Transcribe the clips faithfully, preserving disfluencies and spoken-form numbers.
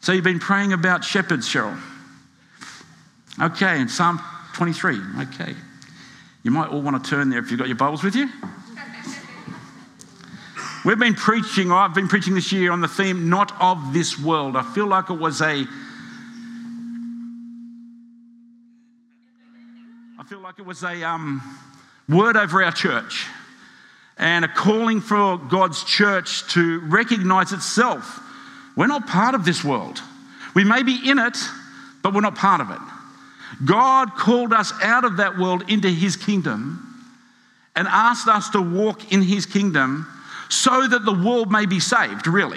So you've been praying about shepherds, Cheryl. Okay, in Psalm twenty-three. Okay. You might all want to turn there if you've got your Bibles with you. We've been preaching, or I've been preaching this year on the theme, not of this world. I feel like it was a, I feel like it was a um, word over our church and a calling for God's church to recognize itself. We're not part of this world. We may be in it, but we're not part of it. God called us out of that world into his kingdom and asked us to walk in his kingdom so that the world may be saved, really.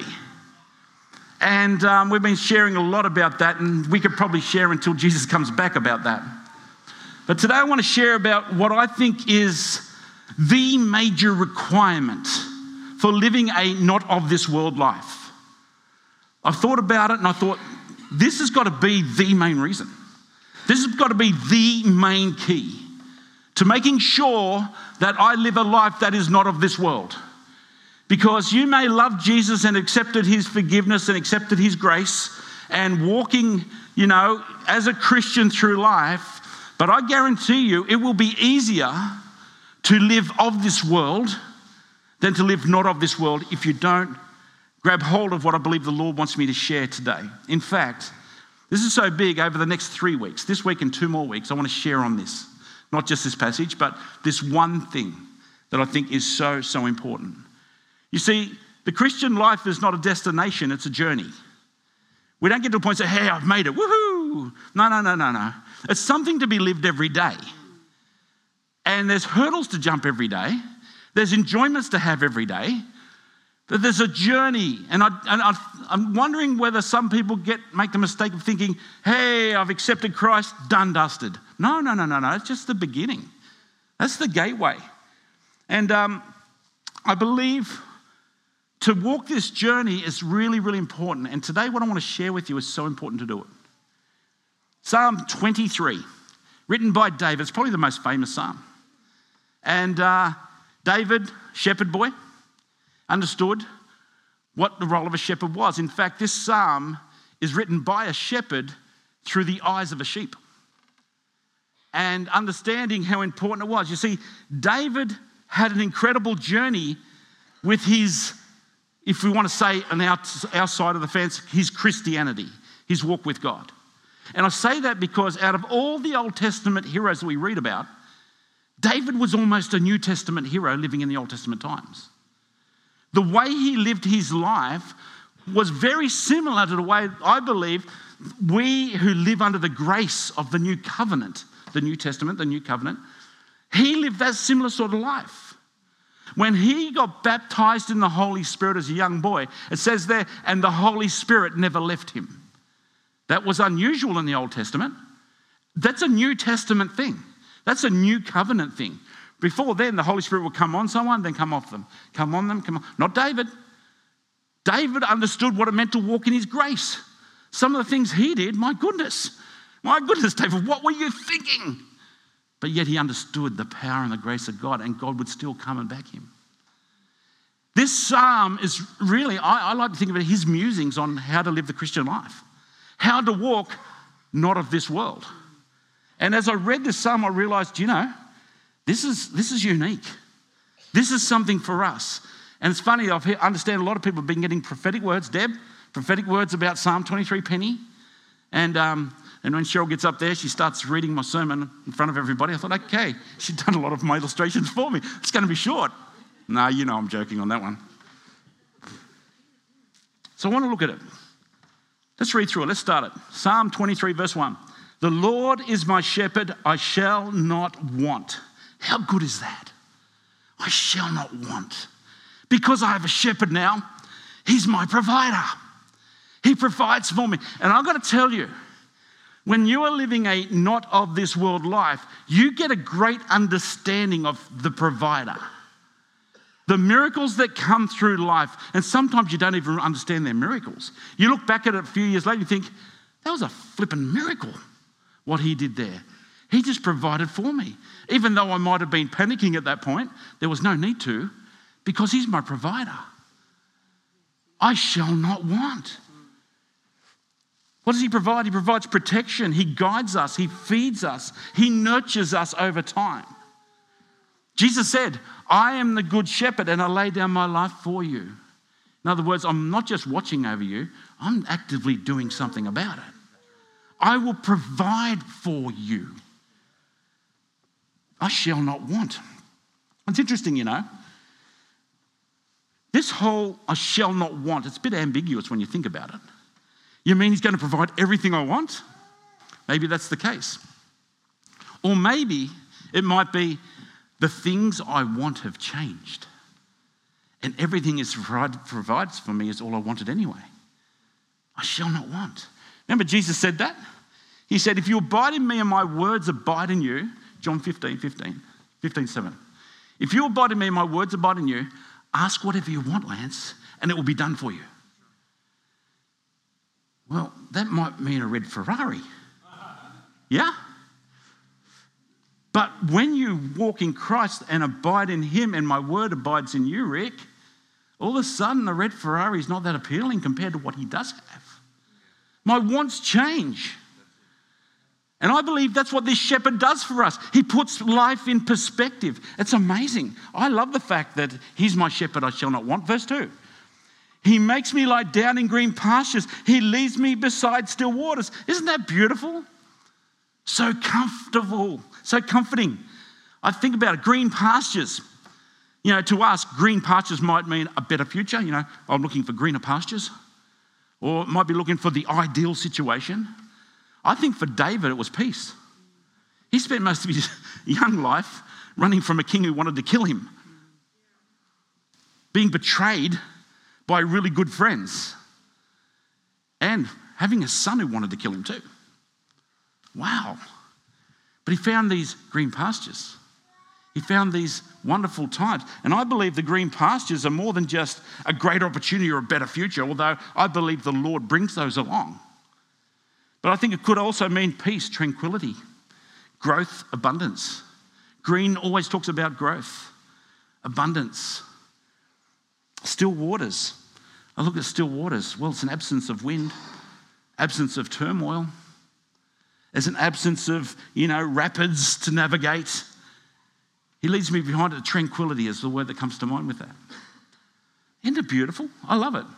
And um, we've been sharing a lot about that, and we could probably share until Jesus comes back about that. But today I want to share about what I think is the major requirement for living a not of this world life. I thought about it and I thought, this has got to be the main reason. This has got to be the main key to making sure that I live a life that is not of this world. Because you may love Jesus and accepted his forgiveness and accepted his grace and walking, you know, as a Christian through life, but I guarantee you it will be easier to live of this world than to live not of this world if you don't grab hold of what I believe the Lord wants me to share today. In fact, this is so big, over the next three weeks, this week and two more weeks, I want to share on this. Not just this passage, but this one thing that I think is so, so important. You see, the Christian life is not a destination, it's a journey. We don't get to a point and say, hey, I've made it, woohoo! No, no, no, no, no. It's something to be lived every day. And there's hurdles to jump every day. There's enjoyments to have every day. But there's a journey. And, I, and I, I'm wondering whether some people get make the mistake of thinking, hey, I've accepted Christ, done, dusted. No, no, no, no, no. It's just the beginning. That's the gateway. And um, I believe to walk this journey is really, really important. And today what I want to share with you is so important to do it. Psalm twenty-three, written by David. It's probably the most famous psalm. And uh, David, shepherd boy, understood what the role of a shepherd was. In fact, this psalm is written by a shepherd through the eyes of a sheep. And understanding how important it was. You see, David had an incredible journey with his, if we want to say on our, our side of the fence, his Christianity, his walk with God. And I say that because out of all the Old Testament heroes that we read about, David was almost a New Testament hero living in the Old Testament times. The way he lived his life was very similar to the way, I believe, we who live under the grace of the New Covenant, the New Testament, the New Covenant, he lived that similar sort of life. When he got baptized in the Holy Spirit as a young boy, it says there, and the Holy Spirit never left him. That was unusual in the Old Testament. That's a New Testament thing. That's a New Covenant thing. Before then, the Holy Spirit would come on someone, then come off them. Come on them, come on. Not David. David understood what it meant to walk in his grace. Some of the things he did, my goodness. My goodness, David, what were you thinking? But yet he understood the power and the grace of God, and God would still come and back him. This psalm is really, I, I like to think of it, his musings on how to live the Christian life. How to walk not of this world. And as I read this psalm, I realized, you know, This is this is unique. This is something for us. And it's funny, I understand a lot of people have been getting prophetic words. Deb, prophetic words about Psalm twenty-three, Penny. And um, and when Cheryl gets up there, she starts reading my sermon in front of everybody. I thought, okay, she's done a lot of my illustrations for me. It's going to be short. No, you know I'm joking on that one. So I want to look at it. Let's read through it. Let's start it. Psalm twenty-three, verse one. The Lord is my shepherd, I shall not want. How good is that? I shall not want. Because I have a shepherd now, he's my provider. He provides for me. And I've got to tell you, when you are living a not of this world life, you get a great understanding of the provider. The miracles that come through life, and sometimes you don't even understand they're miracles. You look back at it a few years later and you think, that was a flipping miracle, what he did there. He just provided for me. Even though I might have been panicking at that point, there was no need to, because he's my provider. I shall not want. What does he provide? He provides protection. He guides us. He feeds us. He nurtures us over time. Jesus said, I am the good shepherd and I lay down my life for you. In other words, I'm not just watching over you, I'm actively doing something about it. I will provide for you. I shall not want. It's interesting, you know. This whole I shall not want, it's a bit ambiguous when you think about it. You mean he's going to provide everything I want? Maybe that's the case. Or maybe it might be the things I want have changed. And everything is provides for me is all I wanted anyway. I shall not want. Remember Jesus said that? He said, if you abide in me and my words abide in you, John fifteen, fifteen, fifteen, seven. If you abide in me and my words abide in you, ask whatever you want, Lance, and it will be done for you. Well, that might mean a red Ferrari. Yeah? But when you walk in Christ and abide in him and my word abides in you, Rick, all of a sudden the red Ferrari is not that appealing compared to what he does have. My wants change. And I believe that's what this shepherd does for us. He puts life in perspective. It's amazing. I love the fact that he's my shepherd, I shall not want. Verse two. He makes me lie down in green pastures. He leads me beside still waters. Isn't that beautiful? So comfortable, so comforting. I think about it, green pastures. You know, to us, green pastures might mean a better future. You know, I'm looking for greener pastures. Or it might be looking for the ideal situation. I think for David, it was peace. He spent most of his young life running from a king who wanted to kill him, being betrayed by really good friends, and having a son who wanted to kill him too. Wow. But he found these green pastures. He found these wonderful times. And I believe the green pastures are more than just a greater opportunity or a better future, although I believe the Lord brings those along. But I think it could also mean peace, tranquility, growth, abundance. Green always talks about growth, abundance. Still waters. I look at still waters. Well, it's an absence of wind, absence of turmoil. There's an absence of, you know, rapids to navigate. He leads me behind it. Tranquility is the word that comes to mind with that. Isn't it beautiful? I love it.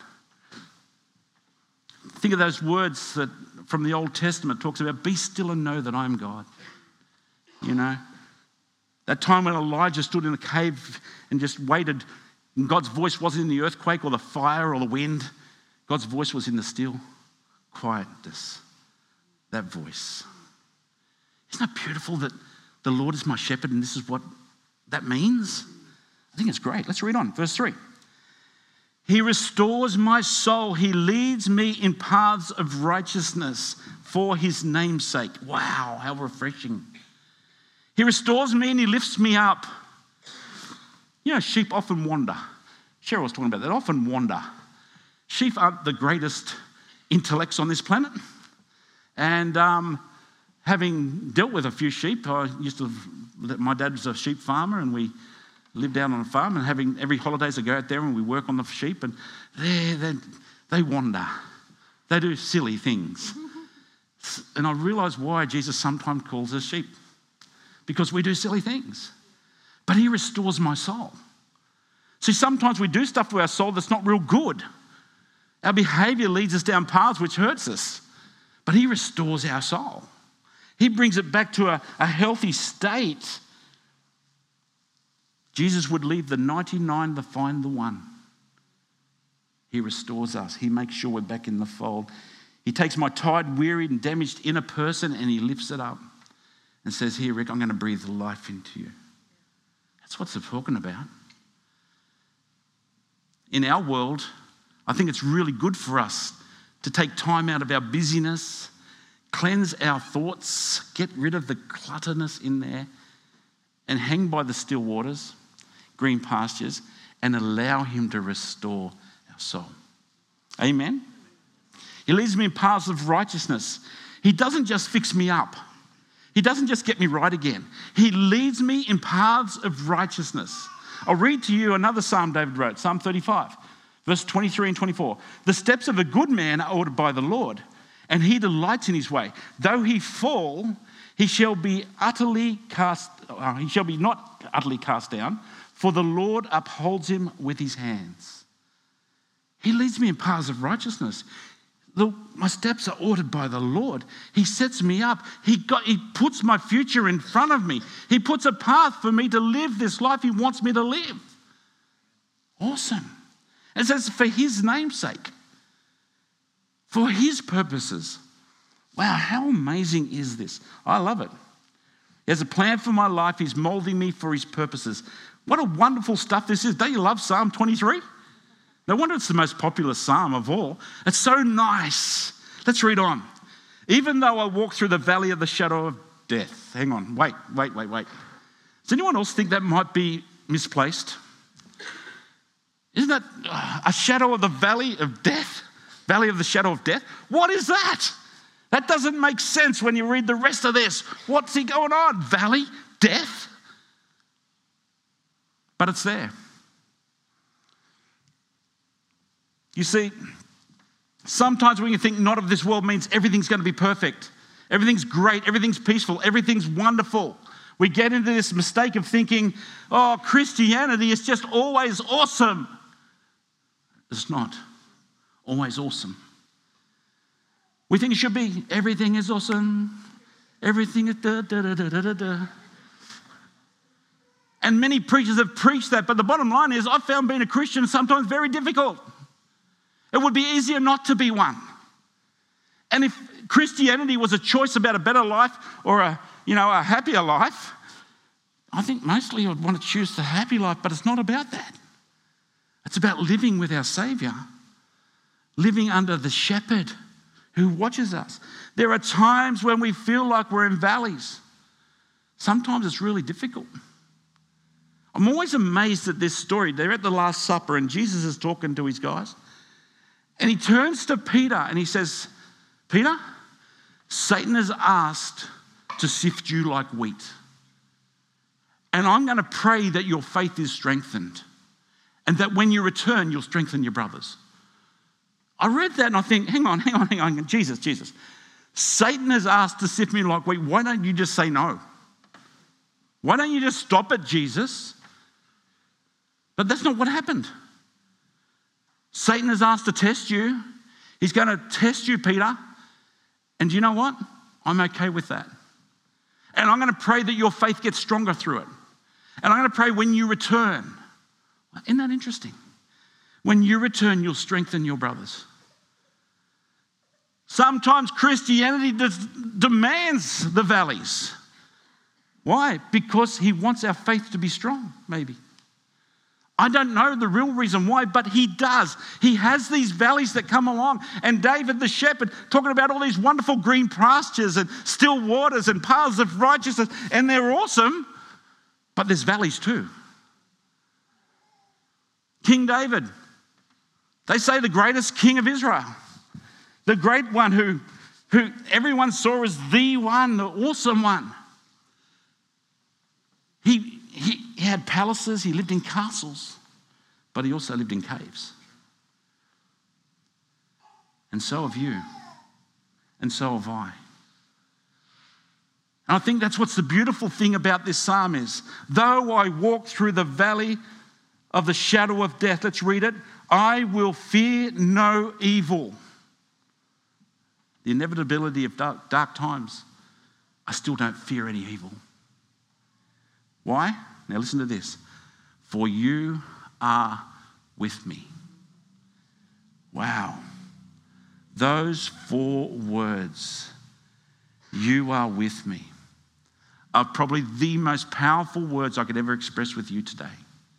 Think of those words that from the Old Testament talks about, be still and know that I am God. You know, that time when Elijah stood in a cave and just waited, and God's voice wasn't in the earthquake or the fire or the wind. God's voice was in the still quietness. That voice. Isn't that beautiful that the Lord is my shepherd and this is what that means? I think it's great. Let's read on. Verse three. He restores my soul. He leads me in paths of righteousness for his name's sake. Wow, how refreshing. He restores me and he lifts me up. You know, sheep often wander. Cheryl was talking about that, often wander. Sheep aren't the greatest intellects on this planet. And um, having dealt with a few sheep, I used to, my dad was a sheep farmer and we lived out on a farm, and having every holidays I go out there and we work on the sheep, and they they, they wander. They do silly things. And I realise why Jesus sometimes calls us sheep. Because we do silly things. But he restores my soul. See, sometimes we do stuff to our soul that's not real good. Our behaviour leads us down paths which hurts us. But he restores our soul. He brings it back to a, a healthy state. Jesus would leave the ninety-nine to find the one. He restores us. He makes sure we're back in the fold. He takes my tired, wearied, and damaged inner person and he lifts it up and says, here, Rick, I'm going to breathe life into you. That's what they're talking about. In our world, I think it's really good for us to take time out of our busyness, cleanse our thoughts, get rid of the clutterness in there, and hang by the still waters, green pastures, and allow him to restore our soul. Amen? He leads me in paths of righteousness. He doesn't just fix me up. He doesn't just get me right again. He leads me in paths of righteousness. I'll read to you another psalm David wrote, Psalm thirty-five, verse twenty-three and twenty-four. The steps of a good man are ordered by the Lord, and he delights in his way. Though he fall, he shall be utterly cast, uh, he shall be not utterly cast down, for the Lord upholds him with his hands. He leads me in paths of righteousness. The, my steps are ordered by the Lord. He sets me up. He, got, he puts my future in front of me. He puts a path for me to live this life he wants me to live. Awesome. It says for his name's sake, for his purposes. Wow, how amazing is this? I love it. He has a plan for my life. He's molding me for his purposes. What a wonderful stuff this is. Don't you love Psalm twenty-three? No wonder it's the most popular psalm of all. It's so nice. Let's read on. Even though I walk through the valley of the shadow of death. Hang on, wait, wait, wait, wait. Does anyone else think that might be misplaced? Isn't that a shadow of the valley of death? Valley of the shadow of death? What is that? That doesn't make sense when you read the rest of this. What's he going on? Valley? Death? But it's there. You see, sometimes when you think not of this world means everything's going to be perfect. Everything's great. Everything's peaceful. Everything's wonderful. We get into this mistake of thinking, oh, Christianity is just always awesome. It's not always awesome. We think it should be everything is awesome. Everything is da da da da da da da. And many preachers have preached that, but the bottom line is I've found being a Christian sometimes very difficult. It would be easier not to be one. And if Christianity was a choice about a better life or a, you know, a happier life, I think mostly I'd want to choose the happy life, but it's not about that. It's about living with our Saviour, living under the shepherd who watches us. There are times when we feel like we're in valleys. Sometimes it's really difficult. I'm always amazed at this story. They're at the Last Supper and Jesus is talking to his guys. And he turns to Peter and he says, Peter, Satan has asked to sift you like wheat. And I'm going to pray that your faith is strengthened and that when you return, you'll strengthen your brothers. I read that and I think, hang on, hang on, hang on. Jesus, Jesus. Satan has asked to sift me like wheat. Why don't you just say no? Why don't you just stop it, Jesus? But that's not what happened. Satan has asked to test you. He's going to test you, Peter. And do you know what? I'm okay with that. And I'm going to pray that your faith gets stronger through it. And I'm going to pray when you return. Isn't that interesting? When you return, you'll strengthen your brothers. Sometimes Christianity des- demands the valleys. Why? Because he wants our faith to be strong, maybe. I don't know the real reason why, but he does. He has these valleys that come along. And David the shepherd talking about all these wonderful green pastures and still waters and paths of righteousness. And they're awesome, but there's valleys too. King David, they say the greatest king of Israel. The great one who, who everyone saw as the one, the awesome one. He, he, he had palaces, he lived in castles, but he also lived in caves. And so have you. And so have I. And I think that's what's the beautiful thing about this psalm is, though I walk through the valley of the shadow of death, let's read it, I will fear no evil. The inevitability of dark, dark times, I still don't fear any evil. Why? Now listen to this. For you are with me. Wow. Those four words, you are with me, are probably the most powerful words I could ever express with you today.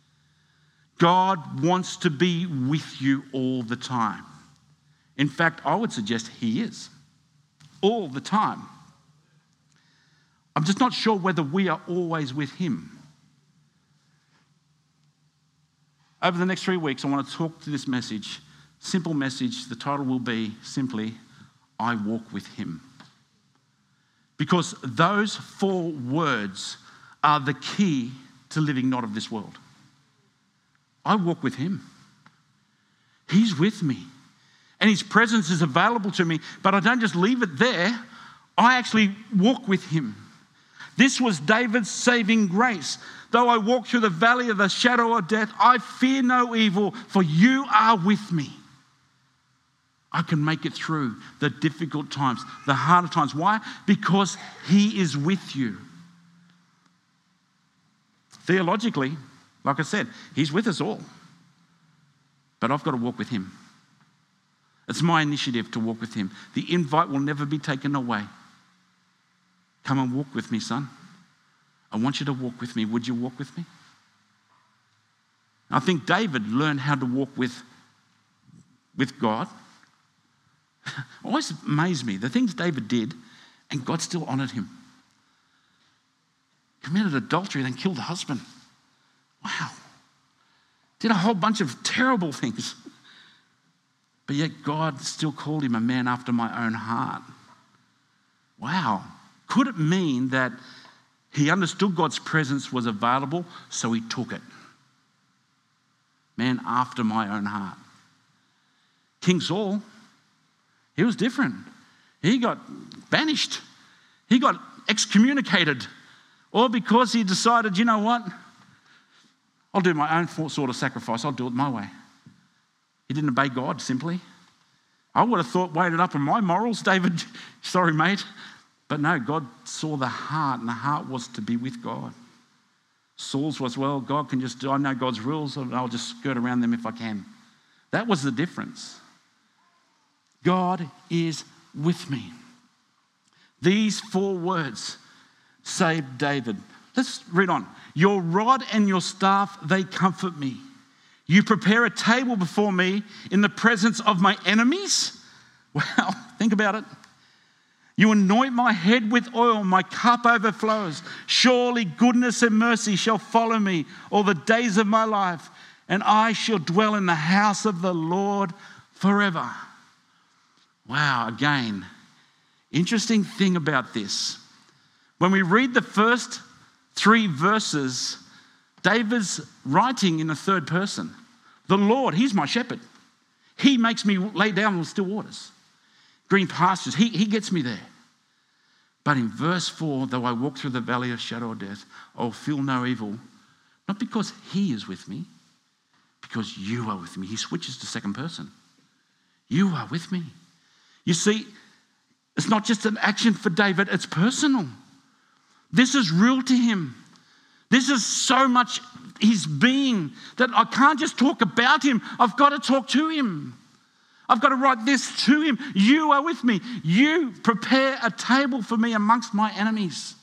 God wants to be with you all the time. In fact, I would suggest he is. All the time. I'm just not sure whether we are always with him. Over the next three weeks, I want to talk to this message. Simple message. The title will be simply, I walk with him. Because those four words are the key to living not of this world. I walk with him. He's with me. and his presence is available to me, but I don't just leave it there. I actually walk with him. This was David's saving grace. Though I walk through the valley of the shadow of death, I fear no evil, for you are with me. I can make it through the difficult times, the harder times. Why? Because he is with you. Theologically, like I said, he's with us all. But I've got to walk with him. It's my initiative to walk with him. The invite will never be taken away. Come and walk with me, son. I want you to walk with me. Would you walk with me? I think David learned how to walk with, with God. Always amazed me, the things David did, and God still honored him. Committed adultery, then killed the husband. Wow. Did a whole bunch of terrible things. But yet God still called him a man after my own heart. Wow. Could it mean that he understood God's presence was available, so he took it? Man after my own heart. King Saul, he was different. He got banished. He got excommunicated. All because he decided, you know what? I'll do my own sort of sacrifice. I'll do it my way. He didn't obey God, simply. I would have thought, weighted up on my morals, David, sorry, mate. But no, God saw the heart, and the heart was to be with God. Saul's was, well, God can just do, I know God's rules, and I'll just skirt around them if I can. That was the difference. God is with me. These four words saved David. Let's read on. Your rod and your staff, they comfort me. You prepare a table before me in the presence of my enemies. Wow, think about it. You anoint my head with oil, my cup overflows. Surely goodness and mercy shall follow me all the days of my life, and I shall dwell in the house of the Lord forever. Wow, again, interesting thing about this. When we read the first three verses, David's writing in the third person. The Lord, he's my shepherd. He makes me lay down in still waters, green pastures. He, he gets me there. But in verse four, though I walk through the valley of shadow of death, I'll feel no evil. Not because he is with me, because you are with me. He switches to second person. You are with me. You see, it's not just an action for David, it's personal. This is real to him. This is so much his being that I can't just talk about him. I've got to talk to him. I've got to write this to him. You are with me. You prepare a table for me amongst my enemies.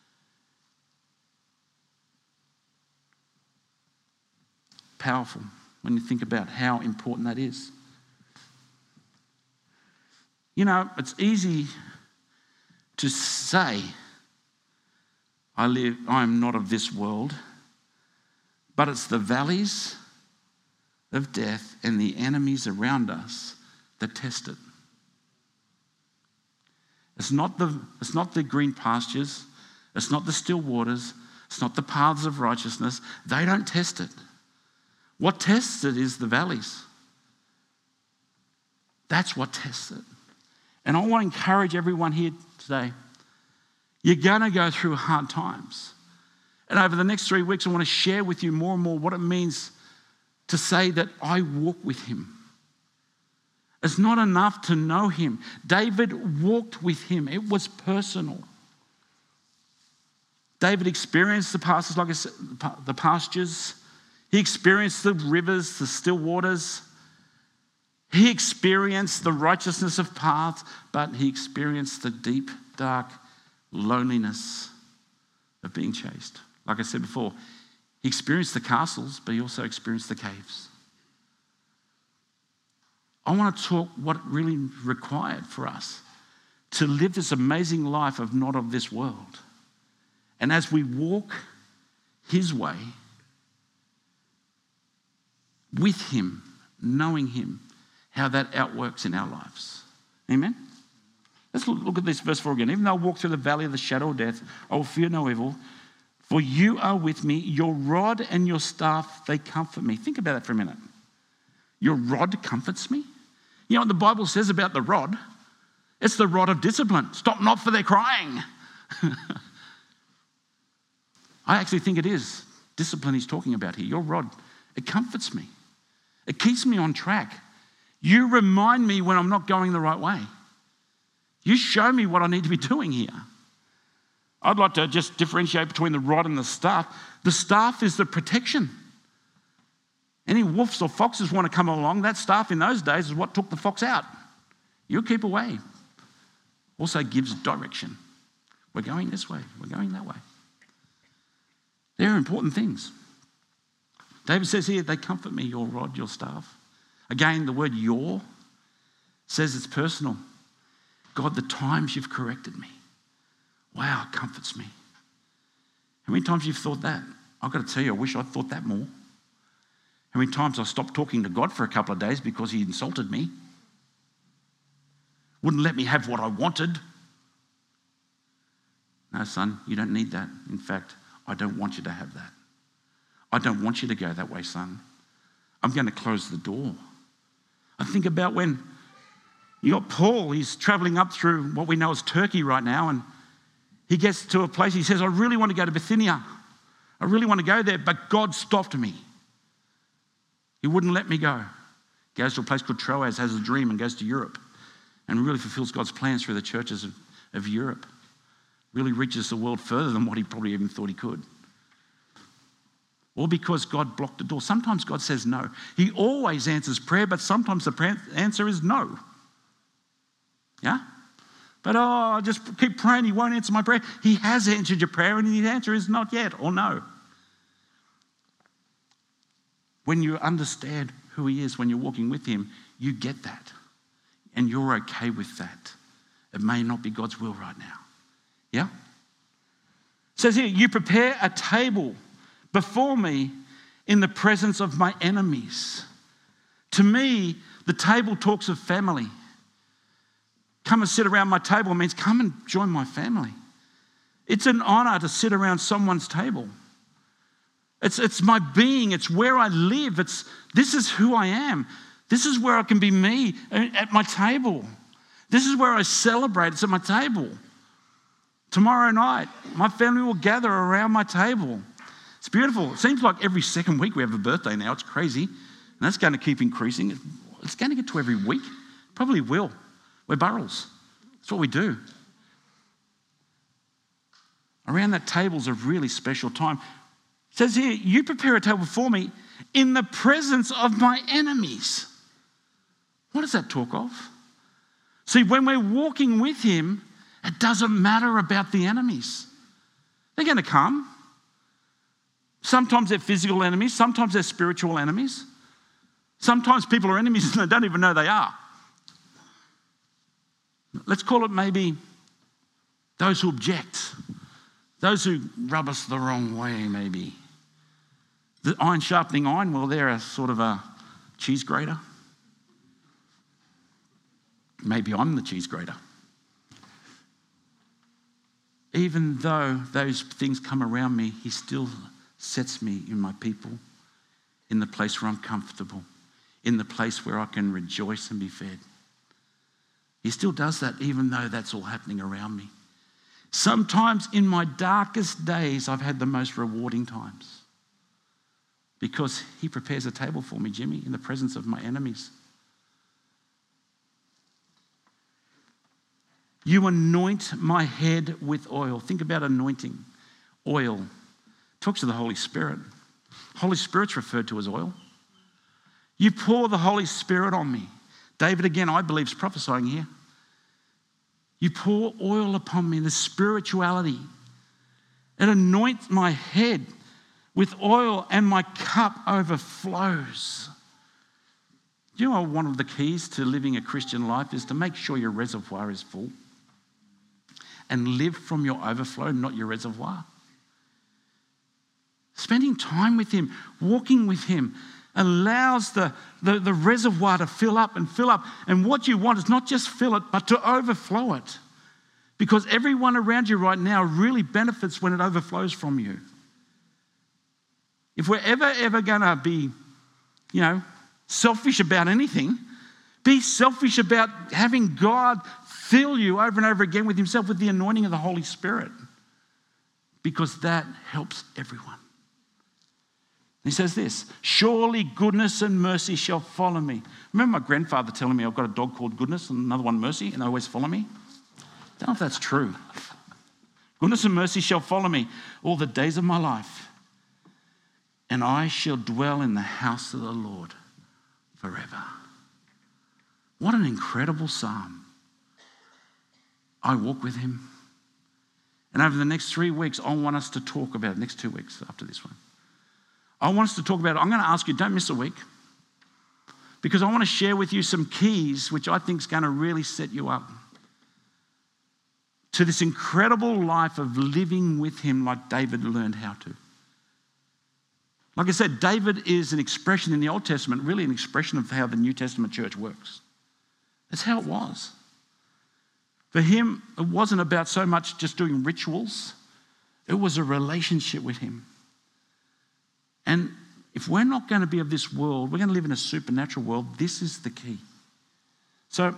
Powerful when you think about how important that is. You know, it's easy to say, I live, I am not of this world, but it's the valleys of death and the enemies around us that test it. It's not the, it's not the green pastures, it's not the still waters, it's not the paths of righteousness. They don't test it. What tests it is the valleys. That's what tests it. And I want to encourage everyone here today. You're going to go through hard times. And over the next three weeks, I want to share with you more and more what it means to say that I walk with him. It's not enough to know him. David walked with him. It was personal. David experienced the pastures, like I said, the pastures. He experienced the rivers, the still waters. He experienced the righteousness of paths, but he experienced the deep, dark loneliness of being chased. Like I said before, he experienced the castles, but he also experienced the caves. I want to talk what it really required for us to live this amazing life of not of this world. And as we walk his way, with him, knowing him, how that outworks in our lives. Amen? Let's look at this verse four again. Even though I walk through the valley of the shadow of death, I will fear no evil, for you are with me. Your rod and your staff, they comfort me. Think about that for a minute. Your rod comforts me. You know what the Bible says about the rod? It's the rod of discipline. Stop not for their crying. I actually think it is discipline he's talking about here. Your rod, it comforts me. It keeps me on track. You remind me when I'm not going the right way. You show me what I need to be doing here. I'd like to just differentiate between the rod and the staff. The staff is the protection. Any wolves or foxes want to come along, that staff in those days is what took the fox out. You keep away. Also gives direction. We're going this way. We're going that way. They're important things. David says here, they comfort me, your rod, your staff. Again, the word your says it's personal. God, the times you've corrected me. Wow, it comforts me. How many times you've thought that? I've got to tell you, I wish I'd thought that more. How many times I stopped talking to God for a couple of days because he insulted me? Wouldn't let me have what I wanted. No, son, you don't need that. In fact, I don't want you to have that. I don't want you to go that way, son. I'm going to close the door. I think about when you got Paul, he's traveling up through what we know as Turkey right now, and he gets to a place, he says, I really want to go to Bithynia. I really want to go there, but God stopped me. He wouldn't let me go. Goes to a place called Troas, has a dream, and goes to Europe, and really fulfills God's plans through the churches of, of Europe. Really reaches the world further than what he probably even thought he could. All because God blocked the door. Sometimes God says no. He always answers prayer, but sometimes the answer is no. Yeah? But oh, I just keep praying, he won't answer my prayer. He has answered your prayer, and his answer is not yet or no. When you understand who he is, when you're walking with him, you get that. And you're okay with that. It may not be God's will right now. Yeah? It says here, you prepare a table before me in the presence of my enemies. To me, the table talks of family. Come and sit around my table means come and join my family. It's an honor to sit around someone's table. It's, it's my being. It's where I live. It's, this is who I am. This is where I can be me at my table. This is where I celebrate. It's at my table. Tomorrow night, my family will gather around my table. It's beautiful. It seems like every second week we have a birthday now. It's crazy. And that's going to keep increasing. It's going to get to every week. Probably will. We're Burrells. That's what we do. Around that table is a really special time. It says here, you prepare a table for me in the presence of my enemies. What does that talk of? See, when we're walking with him, it doesn't matter about the enemies. They're going to come. Sometimes they're physical enemies. Sometimes they're spiritual enemies. Sometimes people are enemies and they don't even know they are. Let's call it maybe those who object. Those who rub us the wrong way, maybe. The iron sharpening iron, well, they're a sort of a cheese grater. Maybe I'm the cheese grater. Even though those things come around me, he still sets me in my people, in the place where I'm comfortable, in the place where I can rejoice and be fed. He still does that even though that's all happening around me. Sometimes in my darkest days, I've had the most rewarding times because he prepares a table for me, Jimmy, in the presence of my enemies. You anoint my head with oil. Think about anointing. Oil. Talks to the Holy Spirit. Holy Spirit's referred to as oil. You pour the Holy Spirit on me. David, again, I believe, is prophesying here. You pour oil upon me, the spirituality. It anoints my head with oil and my cup overflows. Do you know one of the keys to living a Christian life is to make sure your reservoir is full and live from your overflow, not your reservoir? Spending time with him, walking with him, allows the, the, the reservoir to fill up and fill up. And what you want is not just fill it, but to overflow it. Because everyone around you right now really benefits when it overflows from you. If we're ever, ever going to be, you know, selfish about anything, be selfish about having God fill you over and over again with himself, with the anointing of the Holy Spirit, because that helps everyone. He says this, surely goodness and mercy shall follow me. Remember my grandfather telling me I've got a dog called Goodness and another one Mercy, and they always follow me? I don't know if that's true. Goodness and mercy shall follow me all the days of my life, and I shall dwell in the house of the Lord forever. What an incredible psalm. I walk with him. And over the next three weeks, I want us to talk about it. Next two weeks after this one. I want us to talk about it. I'm going to ask you, don't miss a week, because I want to share with you some keys which I think is going to really set you up to this incredible life of living with him like David learned how to. Like I said, David is an expression in the Old Testament, really an expression of how the New Testament church works. That's how it was. For him, it wasn't about so much just doing rituals. It was a relationship with him. And if we're not going to be of this world, we're going to live in a supernatural world, this is the key. So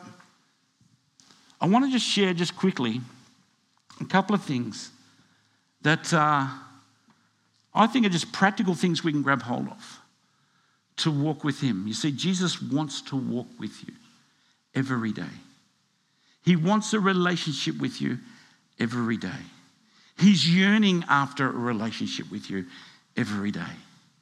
I want to just share just quickly a couple of things that uh, I think are just practical things we can grab hold of to walk with him. You see, Jesus wants to walk with you every day. He wants a relationship with you every day. He's yearning after a relationship with you every day.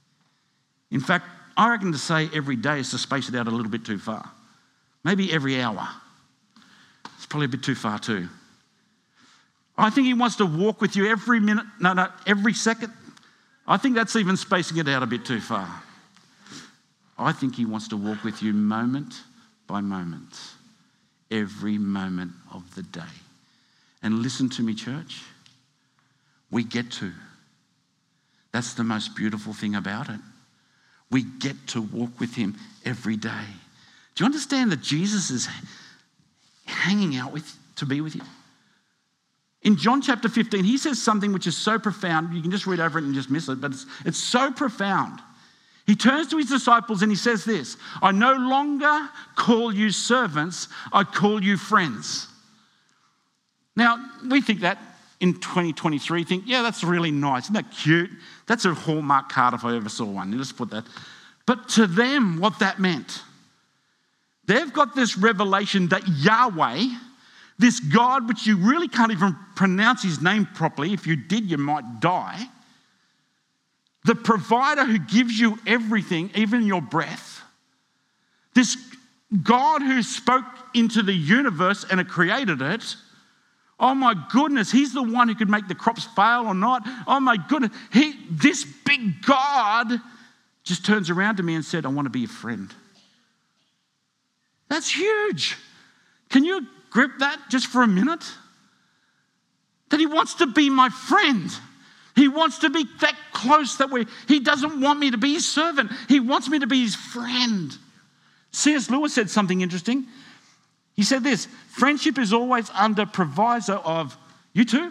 In fact, I reckon to say every day is to space it out a little bit too far. Maybe every hour. It's probably a bit too far too. I think he wants to walk with you every minute, no, no, every second. I think that's even spacing it out a bit too far. I think he wants to walk with you moment by moment, every moment of the day. And listen to me, church, we get to. That's the most beautiful thing about it. We get to walk with him every day. Do you understand that Jesus is hanging out with to be with you? In John chapter fifteen, he says something which is so profound. You can just read over it and just miss it, but it's, it's so profound. He turns to his disciples and he says this, I no longer call you servants, I call you friends. Now, we think that in twenty twenty-three, think, yeah, that's really nice. Isn't that cute? That's a Hallmark card if I ever saw one. Let's put that. But to them, what that meant, they've got this revelation that Yahweh, this God, which you really can't even pronounce his name properly. If you did, you might die. The provider who gives you everything, even your breath. This God who spoke into the universe and created it. Oh my goodness, he's the one who could make the crops fail or not. Oh my goodness, he, this big God just turns around to me and said, I want to be a friend. That's huge. Can you grip that just for a minute? That he wants to be my friend. He wants to be that close that we, he doesn't want me to be his servant. He wants me to be his friend. C S Lewis said something interesting. He said this, friendship is always under proviso of, you too?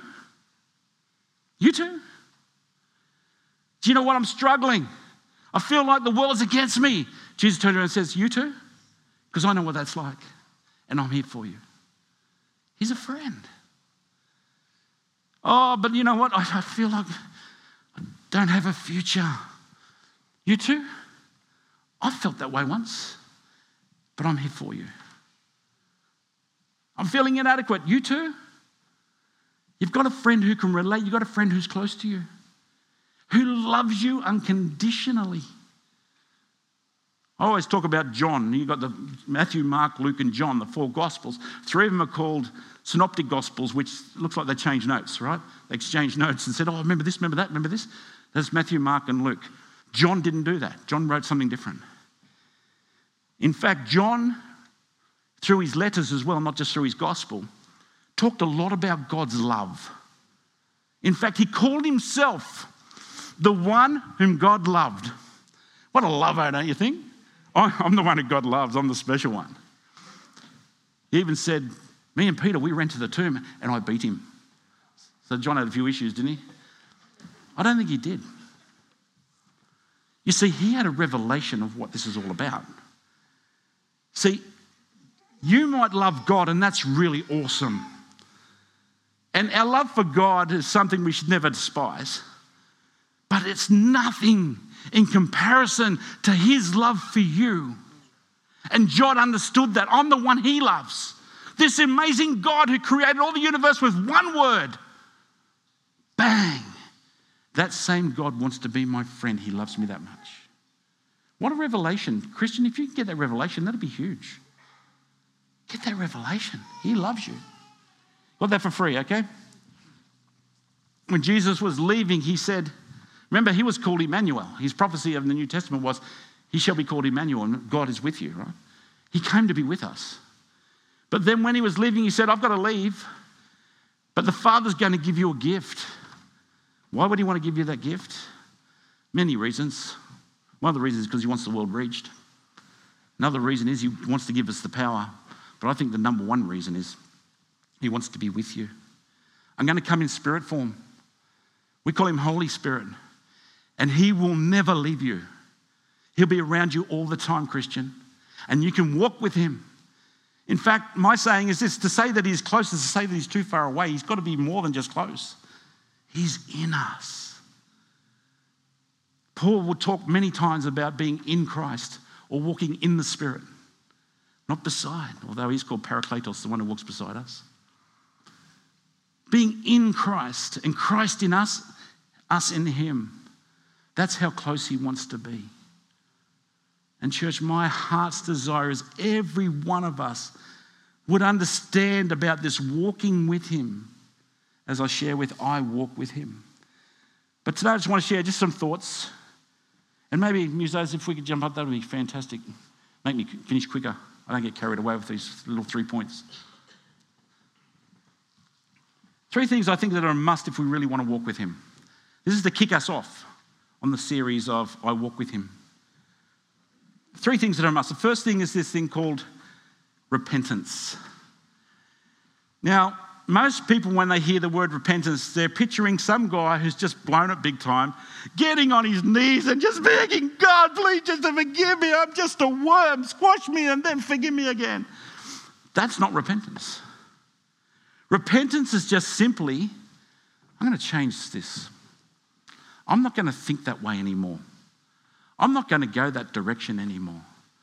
You too? Do you know what? I'm struggling. I feel like the world is against me. Jesus turns around and says, you too? Because I know what that's like. And I'm here for you. He's a friend. Oh, but you know what? I, I feel like I don't have a future. You too? I felt that way once. But I'm here for you. I'm feeling inadequate. You too? You've got a friend who can relate. You've got a friend who's close to you, who loves you unconditionally. I always talk about John. You've got the Matthew, Mark, Luke, and John, the four Gospels. Three of them are called synoptic Gospels, which looks like they changed notes, right? They exchanged notes and said, oh, remember this, remember that, remember this? That's Matthew, Mark, and Luke. John didn't do that. John wrote something different. In fact, John, through his letters as well, not just through his gospel, talked a lot about God's love. In fact, he called himself the one whom God loved. What a lover, don't you think? I'm the one who God loves. I'm the special one. He even said, me and Peter, we ran to the tomb and I beat him. So John had a few issues, didn't he? I don't think he did. You see, he had a revelation of what this is all about. See, You might love God, and that's really awesome. And our love for God is something we should never despise. But it's nothing in comparison to his love for you. And John understood that. I'm the one he loves. This amazing God who created all the universe with one word. Bang. That same God wants to be my friend. He loves me that much. What a revelation. Christian, if you can get that revelation, that'd be huge. Get that revelation. He loves you. Got that for free, okay? When Jesus was leaving, he said, remember, he was called Emmanuel. His prophecy of the New Testament was, he shall be called Emmanuel, and God is with you, right? He came to be with us. But then when he was leaving, he said, I've got to leave, but the Father's going to give you a gift. Why would he want to give you that gift? Many reasons. One of the reasons is because he wants the world reached. Another reason is he wants to give us the power. But I think the number one reason is he wants to be with you. I'm going to come in spirit form. We call him Holy Spirit. And he will never leave you. He'll be around you all the time, Christian. And you can walk with him. In fact, my saying is this, to say that he's close is to say that he's too far away. He's got to be more than just close. He's in us. Paul would talk many times about being in Christ or walking in the Spirit, not beside, although he's called Parakletos, the one who walks beside us. Being in Christ and Christ in us, us in him. That's how close he wants to be. And church, my heart's desire is every one of us would understand about this walking with him as I share with I walk with him. But today I just want to share just some thoughts. And maybe, musos, if we could jump up, that would be fantastic. Make me finish quicker. I don't get carried away with these little three points. Three things I think that are a must if we really want to walk with him. This is to kick us off on the series of I Walk With Him. Three things that are a must. The first thing is this thing called repentance. Now, most people, when they hear the word repentance, they're picturing some guy who's just blown it big time, getting on his knees and just begging, God, please just to forgive me. I'm just a worm. Squash me and then forgive me again. That's not repentance. Repentance is just simply, I'm going to change this. I'm not going to think that way anymore. I'm not going to go that direction anymore.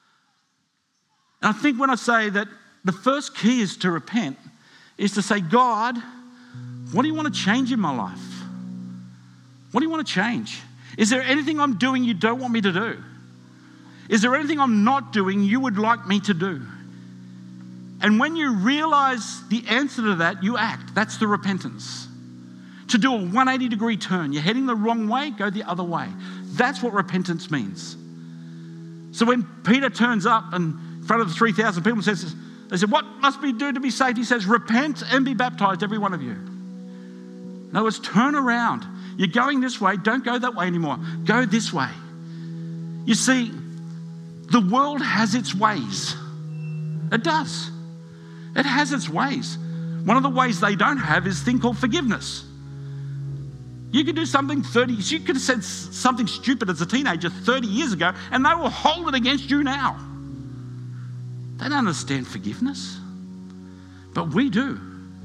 And I think when I say that the first key is to repent, is to say, God, what do you want to change in my life? What do you want to change? Is there anything I'm doing you don't want me to do? Is there anything I'm not doing you would like me to do? And when you realize the answer to that, you act. That's the repentance. To do a one eighty degree turn. You're heading the wrong way, go the other way. That's what repentance means. So when Peter turns up and in front of the three thousand people and says, they said, what must we do to be saved? He says, repent and be baptized, every one of you. In other words, turn around. You're going this way, don't go that way anymore. Go this way. You see, the world has its ways. It does. It has its ways. One of the ways they don't have is a thing called forgiveness. You could do something thirty, you could have said something stupid as a teenager thirty years ago, and they will hold it against you now. They don't understand forgiveness, but we do.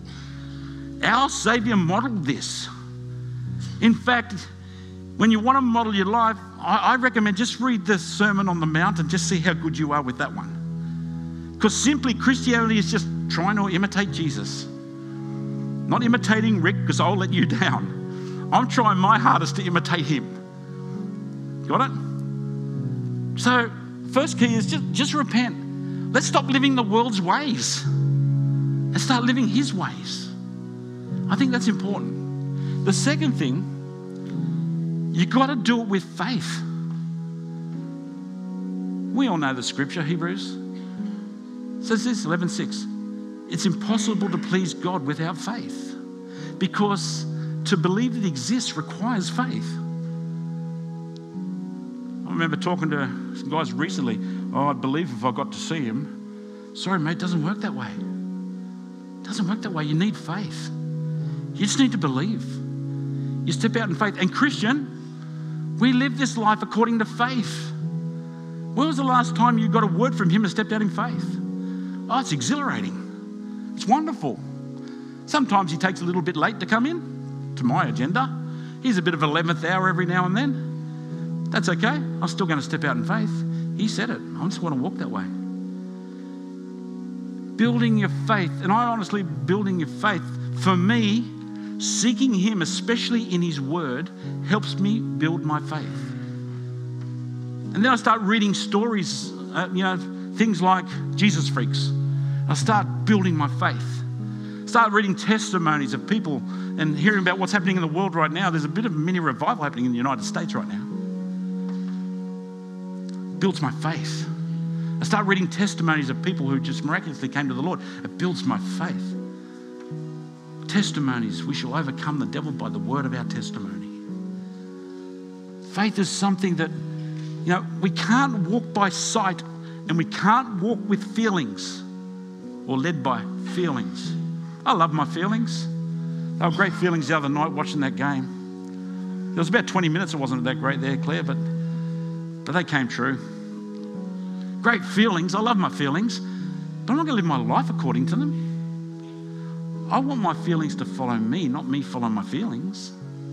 Our Saviour modelled this. In fact, when you want to model your life, I, I recommend just read the Sermon on the Mount and just see how good you are with that one. Because simply Christianity is just trying to imitate Jesus. Not imitating Rick, because I'll let you down. I'm trying my hardest to imitate him. Got it? So, first key is just, just repent. Let's stop living the world's ways and start living his ways. I think that's important. The second thing, you got to do it with faith. We all know the scripture, Hebrews. It says this, eleven six. It's impossible to please God without faith, because to believe that he exists requires faith. I remember talking to some guys recently. Oh, I'd believe if I got to see him. Sorry, mate, it doesn't work that way. It doesn't work that way. You need faith. You just need to believe. You step out in faith. And Christian, we live this life according to faith. When was the last time you got a word from him and stepped out in faith? Oh, it's exhilarating. It's wonderful. Sometimes he takes a little bit late to come in to my agenda. He's a bit of eleventh hour every now and then. That's okay. I'm still going to step out in faith. He said it. I just want to walk that way. Building your faith, and I honestly, building your faith, for me, seeking him, especially in his word, helps me build my faith. And then I start reading stories, uh, you know, things like Jesus freaks. I start building my faith. Start reading testimonies of people and hearing about what's happening in the world right now. There's a bit of a mini revival happening in the United States right now. Builds my faith. I start reading testimonies of people who just miraculously came to the Lord. It builds my faith. Testimonies. We shall overcome the devil by the word of our testimony. Faith is something that, you know, we can't walk by sight and we can't walk with feelings or led by feelings. I love my feelings. They were great feelings the other night watching that game. It was about twenty minutes. It wasn't that great there, Claire, but, but they came true. Great feelings. I love my feelings, but I'm not going to live my life according to them. I want my feelings to follow me, not me follow my feelings.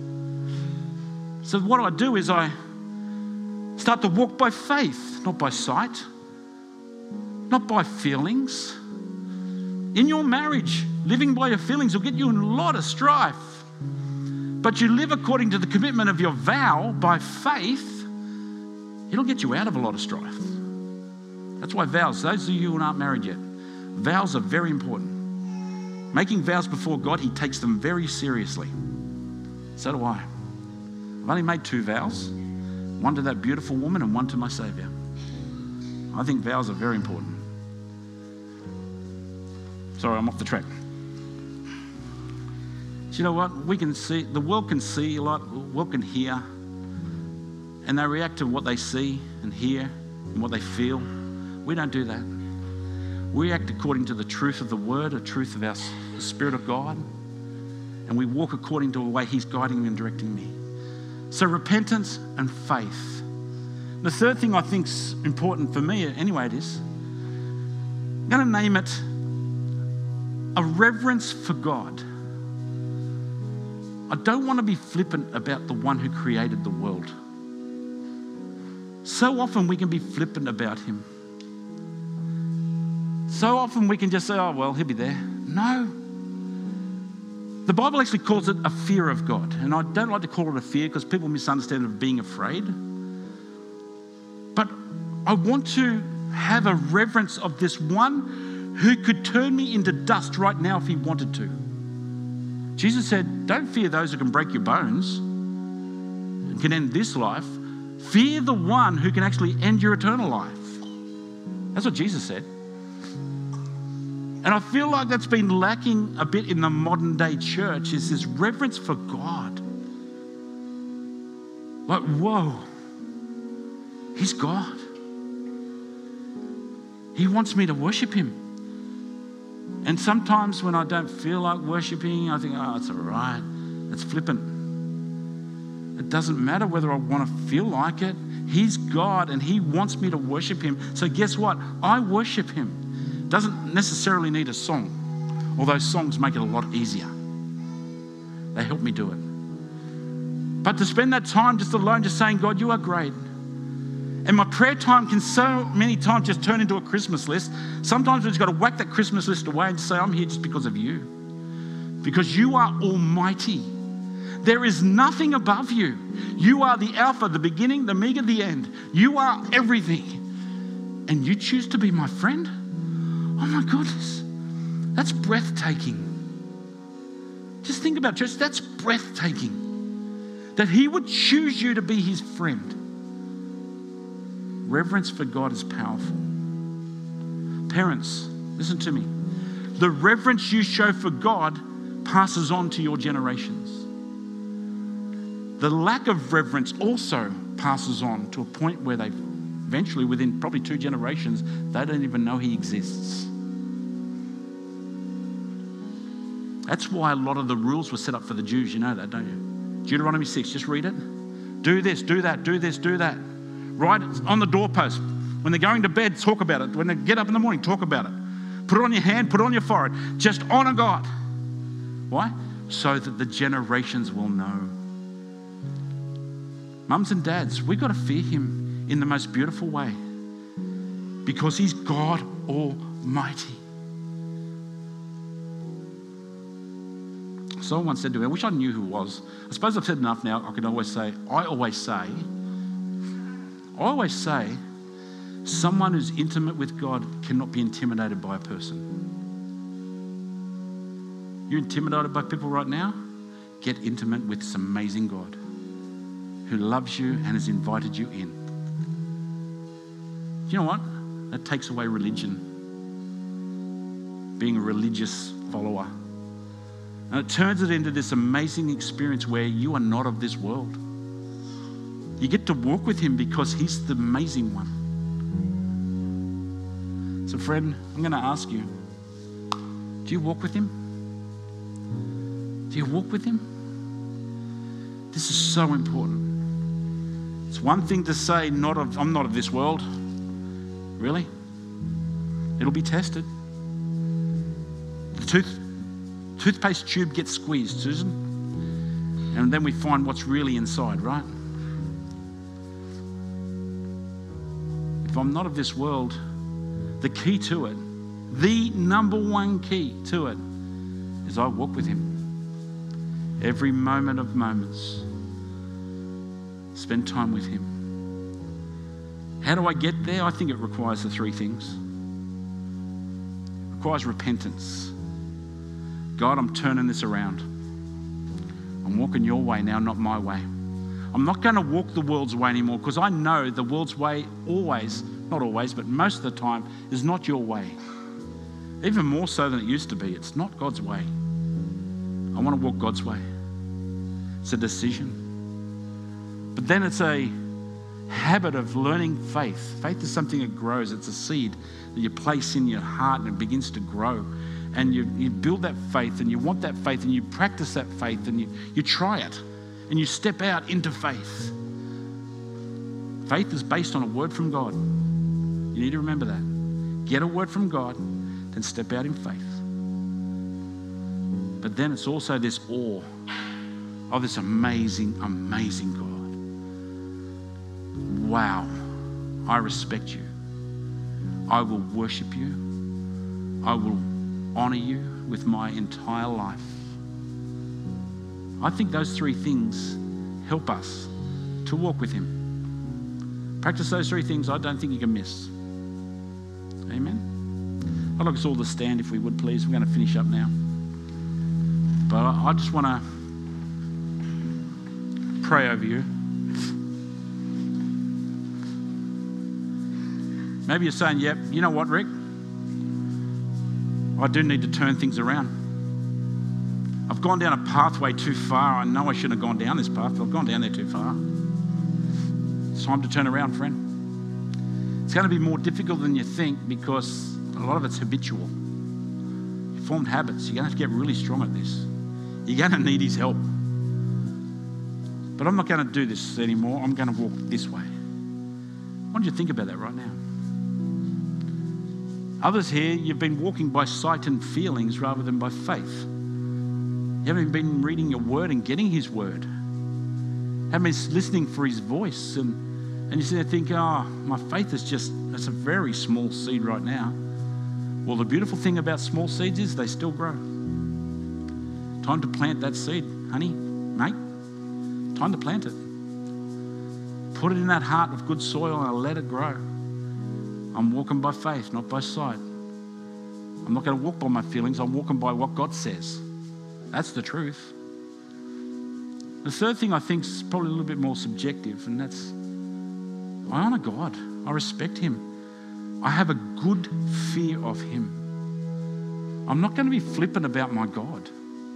So what I do is I start to walk by faith, not by sight, not by feelings. In your marriage, living by your feelings will get you in a lot of strife. But you live according to the commitment of your vow by faith, it'll get you out of a lot of strife. That's why vows, those of you who aren't married yet, vows are very important. Making vows before God, he takes them very seriously. So do I. I've only made two vows, one to that beautiful woman and one to my Saviour. I think vows are very important. Sorry, I'm off the track. Do you know what? We can see, the world can see a lot, the world can hear, and they react to what they see and hear and what they feel. We don't do that. We act according to the truth of the word, the truth of our, the Spirit of God, and we walk according to the way he's guiding me and directing me. So repentance and faith. The third thing I think is important for me, anyway it is, I'm going to name it a reverence for God. I don't want to be flippant about the one who created the world. So often we can be flippant about him. So often we can just say, oh, well, he'll be there. No. The Bible actually calls it a fear of God. And I don't like to call it a fear because people misunderstand it of being afraid. But I want to have a reverence of this one who could turn me into dust right now if he wanted to. Jesus said, don't fear those who can break your bones and can end this life. Fear the one who can actually end your eternal life. That's what Jesus said. And I feel like that's been lacking a bit in the modern day church, is this reverence for God. Like, whoa, he's God. He wants me to worship him. And sometimes when I don't feel like worshiping, I think, oh, it's all right. It's flippant. It doesn't matter whether I want to feel like it. He's God and he wants me to worship him. So guess what? I worship him. Doesn't necessarily need a song, although songs make it a lot easier. They help me do it. But to spend that time just alone, just saying, God, you are great. And my prayer time can so many times just turn into a Christmas list. Sometimes we've just got to whack that Christmas list away and just say, I'm here just because of you. Because you are almighty. There is nothing above you. You are the Alpha, the beginning, the Omega, the end. You are everything. And you choose to be my friend? Oh my goodness, that's breathtaking. Just think about it, church, that's breathtaking. That he would choose you to be his friend. Reverence for God is powerful. Parents, listen to me. The reverence you show for God passes on to your generations. The lack of reverence also passes on to a point where they eventually, within probably two generations, they don't even know he exists. That's why a lot of the rules were set up for the Jews. You know that, don't you? Deuteronomy six, just read it. Do this, do that, do this, do that. Write it on the doorpost. When they're going to bed, talk about it. When they get up in the morning, talk about it. Put it on your hand, put it on your forehead. Just honor God. Why? So that the generations will know. Mums and dads, we've got to fear him in the most beautiful way because he's God Almighty. Someone once said to me, I wish I knew who it was. I suppose I've said enough now. I can always say, I always say, I always say, someone who's intimate with God cannot be intimidated by a person. You're intimidated by people right now? Get intimate with this amazing God who loves you and has invited you in. You know what? That takes away religion, being a religious follower. And it turns it into this amazing experience where you are not of this world. You get to walk with him because he's the amazing one. So friend, I'm going to ask you, do you walk with him? Do you walk with him? This is so important. It's one thing to say, not of, I'm not of this world. Really? It'll be tested. The tooth, toothpaste tube gets squeezed, Susan. And then we find what's really inside, right? If I'm not of this world, the key to it, the number one key to it, is I walk with him. Every moment of moments, spend time with him. How do I get there? I think it requires the three things. It requires repentance. God, I'm turning this around. I'm walking your way now, not my way. I'm not going to walk the world's way anymore because I know the world's way always, not always, but most of the time is not your way. Even more so than it used to be. It's not God's way. I want to walk God's way. It's a decision. But then it's a habit of learning faith. Faith is something that grows. It's a seed that you place in your heart and it begins to grow. And you, you build that faith and you want that faith and you practice that faith and you, you try it and you step out into faith. Faith is based on a word from God. You need to remember that. Get a word from God, then step out in faith. But then it's also this awe of this amazing, amazing God. Wow, I respect you. I will worship you. I will honor you with my entire life. I think those three things help us to walk with him. Practice those three things, I don't think you can miss. Amen. I'd like us all to stand if we would, please. We're going to finish up now. But I just want to pray over you. Maybe you're saying, yep, you know what, Rick? I do need to turn things around. I've gone down a pathway too far. I know I shouldn't have gone down this path, but I've gone down there too far. It's time to turn around, friend. It's going to be more difficult than you think because a lot of it's habitual. You formed habits. You're going to have to get really strong at this. You're going to need his help. But I'm not going to do this anymore. I'm going to walk this way. Why don't you think about that right now? Others here, you've been walking by sight and feelings rather than by faith. You haven't been reading your word and getting his word. Haven't been listening for his voice. And, and you sit there and think, oh, my faith is just, it's a very small seed right now. Well, the beautiful thing about small seeds is they still grow. Time to plant that seed, honey, mate. Time to plant it. Put it in that heart of good soil and let it grow. I'm walking by faith, not by sight. I'm not going to walk by my feelings. I'm walking by what God says. That's the truth. The third thing I think is probably a little bit more subjective, and that's I honor God. I respect him. I have a good fear of him. I'm not going to be flippant about my God.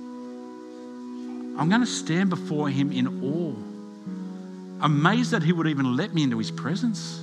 I'm going to stand before him in awe, amazed that he would even let me into his presence.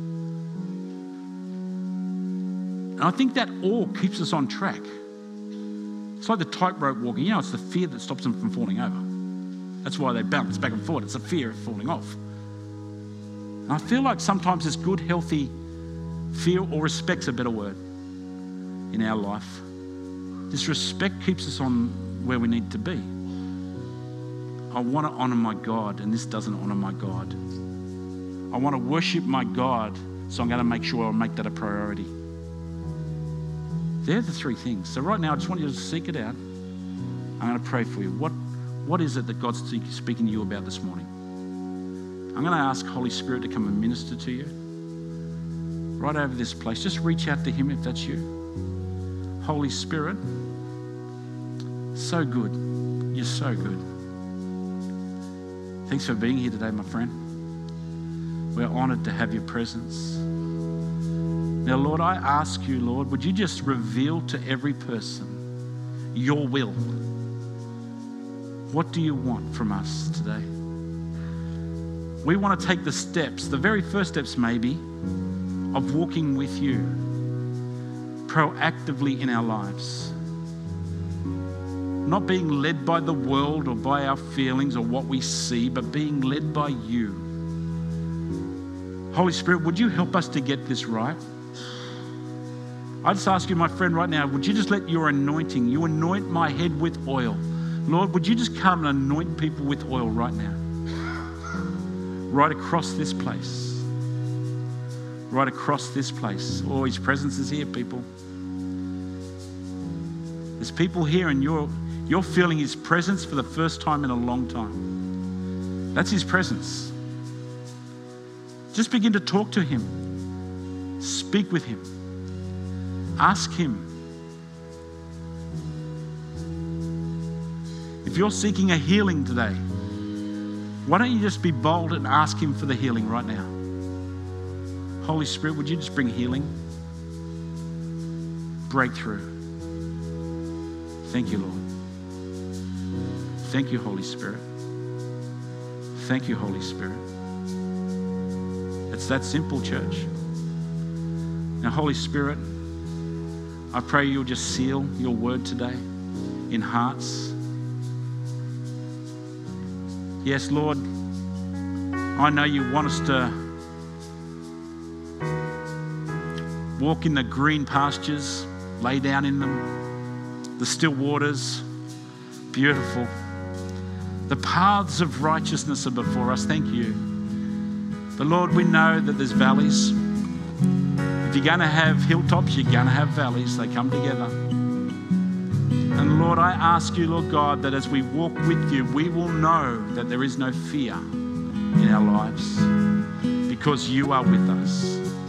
And I think that awe keeps us on track. It's like the tightrope walking. You know, it's the fear that stops them from falling over. That's why they bounce back and forth. It's the fear of falling off. And I feel like sometimes this good, healthy fear or respect's a better word. in our life. Disrespect keeps us on where we need to be. I want to honor my God, and this doesn't honor my God. I want to worship my God, so I'm going to make sure I make that a priority. They're the three things. So right now, I just want you to seek it out. I'm going to pray for you. What, what is it that God's speaking to you about this morning? I'm going to ask Holy Spirit to come and minister to you. Right over this place. Just reach out to him if that's you. Holy Spirit, so good. You're so good. Thanks for being here today, my friend. We're honored to have your presence. Now, Lord, I ask you, Lord, would you just reveal to every person your will? What do you want from us today? We want to take the steps, the very first steps maybe, of walking with you proactively in our lives. Not being led by the world or by our feelings or what we see, but being led by you. Holy Spirit, would you help us to get this right? I just ask you, my friend, right now, would you just let your anointing, you anoint my head with oil. Lord, would you just come and anoint people with oil right now? Right across this place. Right across this place. Oh, his presence is here, people. There's people here and you're, you're feeling his presence for the first time in a long time. That's his presence. Just begin to talk to him. Speak with him. Ask him. If you're seeking a healing today, why don't you just be bold and ask him for the healing right now? Holy Spirit, would you just bring healing? Breakthrough. Thank you, Lord. Thank you, Holy Spirit. Thank you, Holy Spirit. It's that simple, church. Now, Holy Spirit, I pray you'll just seal your word today in hearts. Yes, Lord, I know you want us to walk in the green pastures, lay down in them, the still waters, beautiful. The paths of righteousness are before us, thank you. But Lord, we know that there's valleys. If you're going to have hilltops, you're going to have valleys. They come together. And Lord, I ask you, Lord God, that as we walk with you, we will know that there is no fear in our lives because you are with us.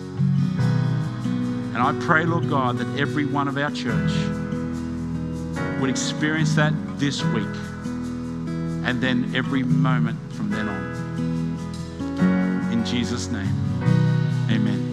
And I pray, Lord God, that every one of our church would experience that this week and then every moment from then on. In Jesus' name, amen.